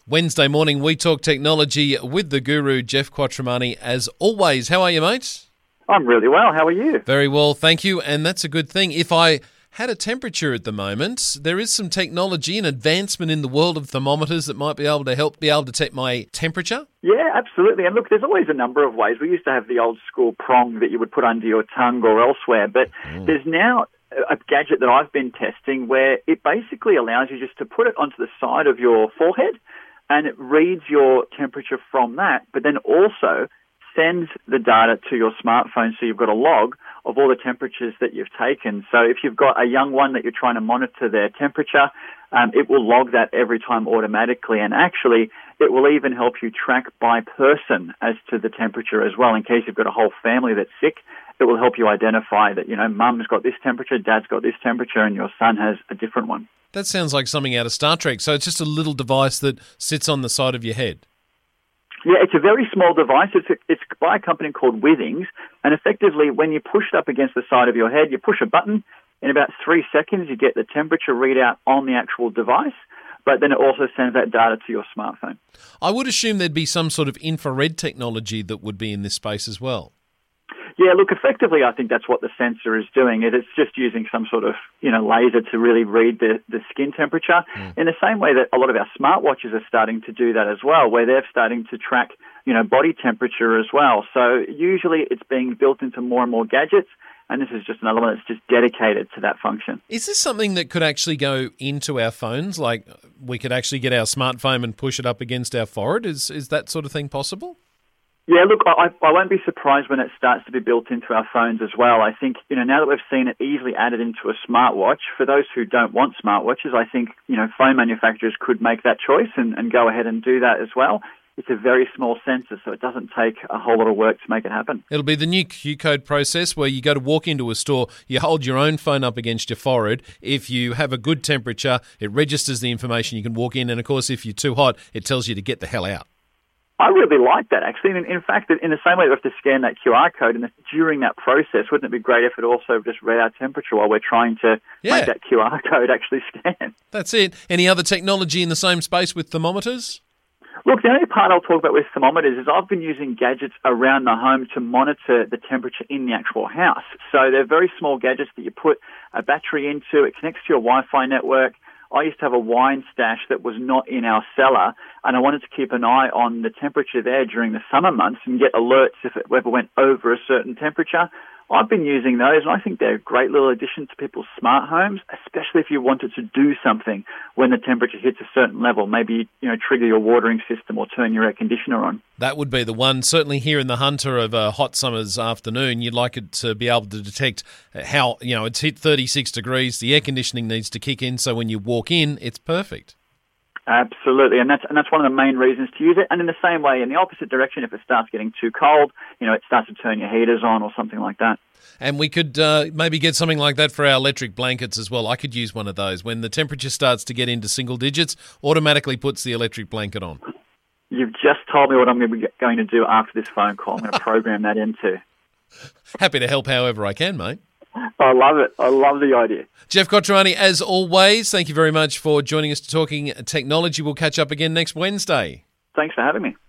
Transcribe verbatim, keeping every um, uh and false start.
Wednesday morning, we talk technology with the guru, Jeff Quattromani, as always. How are you, mate? I'm really well. How are you? Very well, thank you. And that's a good thing. If I had a temperature at the moment, there is some technology and advancement in the world of thermometers that might be able to help be able to detect my temperature. Yeah, absolutely. And look, there's always a number of ways. We used to have the old school prong that you would put under your tongue or elsewhere, but mm. there's now a gadget that I've been testing where it basically allows you just to put it onto the side of your forehead and it reads your temperature from that, but then also sends the data to your smartphone so you've got a log of all the temperatures that you've taken. So if you've got a young one that you're trying to monitor their temperature, um, it will log that every time automatically. And actually, it will even help you track by person as to the temperature as well. In case you've got a whole family that's sick, it will help you identify that, you know, mum's got this temperature, dad's got this temperature, and your son has a different one. That sounds like something out of Star Trek. So it's just a little device that sits on the side of your head. Yeah, it's a very small device. It's a, it's by a company called Withings, and effectively, when you push it up against the side of your head, you push a button. In about three seconds, you get the temperature readout on the actual device, but then it also sends that data to your smartphone. I would assume there'd be some sort of infrared technology that would be in this space as well. Yeah, look, effectively, I think that's what the sensor is doing. It is just using some sort of, you know, laser to really read the, the skin temperature mm. in the same way that a lot of our smartwatches are starting to do that as well, where they're starting to track, you know, body temperature as well. So usually it's being built into more and more gadgets, and this is just an element that's just dedicated to that function. Is this something that could actually go into our phones? Like we could actually get our smartphone and push it up against our forehead? Is is that sort of thing possible? Yeah, look, I, I won't be surprised when it starts to be built into our phones as well. I think, you know, now that we've seen it easily added into a smartwatch, for those who don't want smartwatches, I think, you know, phone manufacturers could make that choice and, and go ahead and do that as well. It's a very small sensor, so it doesn't take a whole lot of work to make it happen. It'll be the new Q code process where you go to walk into a store, you hold your own phone up against your forehead. If you have a good temperature, it registers the information, you can walk in, and of course, if you're too hot, it tells you to get the hell out. I really like that, actually. In, in fact, in the same way we have to scan that Q R code, and during that process, wouldn't it be great if it also just read our temperature while we're trying to yeah. make that Q R code actually scan? That's it. Any other technology in the same space with thermometers? Look, the only part I'll talk about with thermometers is I've been using gadgets around the home to monitor the temperature in the actual house. So they're very small gadgets that you put a battery into. It connects to your Wi-Fi network. I used to have a wine stash that was not in our cellar, and I wanted to keep an eye on the temperature there during the summer months and get alerts if it ever went over a certain temperature. I've been using those, and I think they're a great little addition to people's smart homes, especially if you wanted to do something when the temperature hits a certain level. Maybe, you know, trigger your watering system or turn your air conditioner on. That would be the one. Certainly here in the Hunter of a hot summer's afternoon, you'd like it to be able to detect how, you know, it's hit thirty-six degrees, the air conditioning needs to kick in, so when you walk in, it's perfect. Absolutely, and that's and that's one of the main reasons to use it. And in the same way, in the opposite direction, if it starts getting too cold, you know, it starts to turn your heaters on or something like that. And we could uh, maybe get something like that for our electric blankets as well. I could use one of those. When the temperature starts to get into single digits, automatically puts the electric blanket on. You've just told me what I'm going to be going to do after this phone call. I'm going to program that into. Happy to help however I can, mate. I love it. I love the idea. Jeff Quattromani, as always, thank you very much for joining us to Talking Technology. We'll catch up again next Wednesday. Thanks for having me.